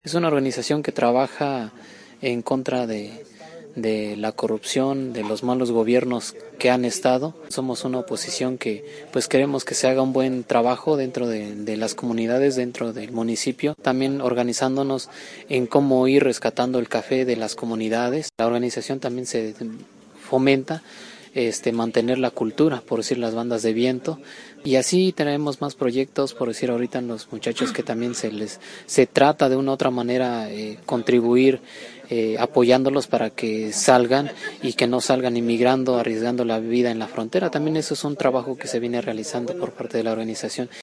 Es una organización que trabaja en contra de la corrupción, de los malos gobiernos que han estado. Somos una oposición que pues queremos que se haga un buen trabajo dentro de las comunidades, dentro del municipio, también organizándonos en cómo ir rescatando el café de las comunidades. La organización también se fomenta mantener la cultura, por decir las bandas de viento, y así tenemos más proyectos, por decir ahorita los muchachos que también se trata de una otra manera contribuir apoyándolos para que salgan y que no salgan inmigrando, arriesgando la vida en la frontera. También eso es un trabajo que se viene realizando por parte de la organización.